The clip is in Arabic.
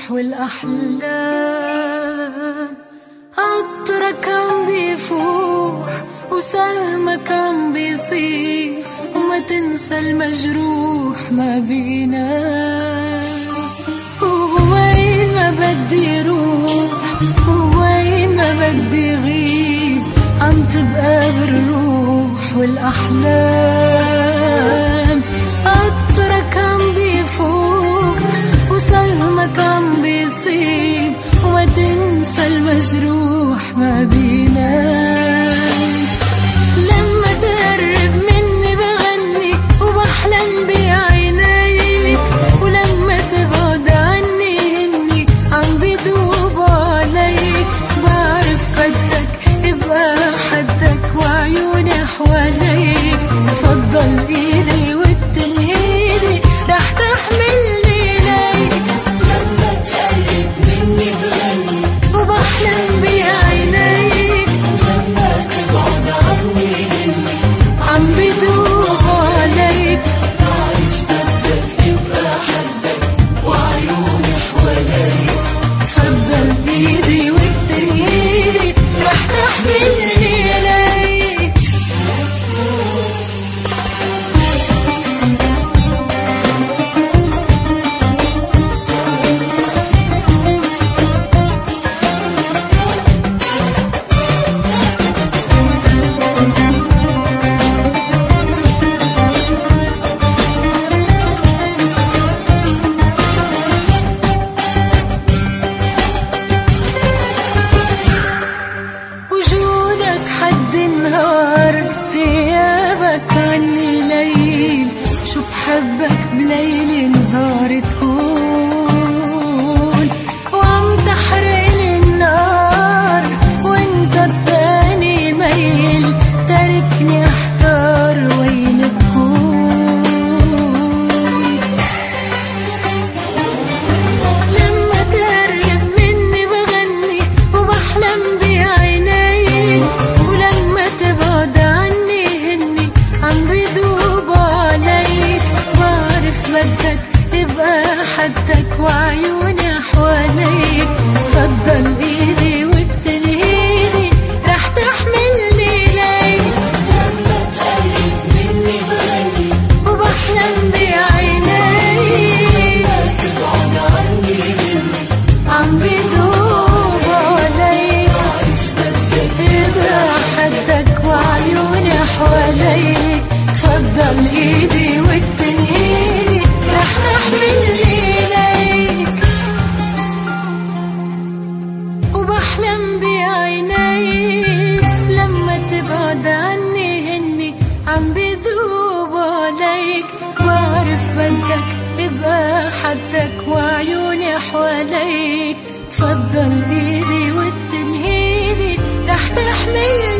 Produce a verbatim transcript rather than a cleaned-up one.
والأحلام. عطرك عم بيفوح وسهمك عم بيصير، وما تنسى المجروح ما بينام. ووين ما بدي روح ووين ما بدي غيب، عم تبقى بالروح والأحلام. عطرك عم بيفوح وسهمك عم بيصيب، وما تنسى المجروح ما بينام. لما تقرب مني بغني وبحلم بعينيك، ولما تبعد عني هني عم بيدوب عليك. بعرف بدك ابقى حدك وعيوني حواليك، تفضل ايدي وتنهيدي رح تحملني ليك. لما تقرب مني بغني وبحلم بعينيك، ولما تبعد عني هني عم بيدوب عليك. بعرف بدك ابقى حدك وعيوني حواليك، تفضل ايدي وتنهيدي رح تحملني ليك. وجودك حد النهار، غيابك عني ليل. شو بحبك بليل نهار تكون، وعم تحرقني النار وانت بتاني ميل. تركني احتار وين بكون. لما تقرب مني بغني وبحلم بعينيك، ولما تبعد عني هني عم بيدوب عليك. بعرف بدك ابقى حدك وعيوني حواليك، تفضل ايدي وتنهيدي رح تحملني ليك. لما تقرب مني بغني وبحلم بعينيك، تبعد عني هني عم بيدوب عليك. بعرف بدك ابقى حدك وعيوني حواليك، تفضل ايدي وتنهيدي رح تحملني ليك. وبحلم بعينيك، لما تبعد عني هني عم بيذوب عليك. بعرف بدك ابقى حدك وعيوني حواليك، تفضل ايدي وتنهيدي رح تحملني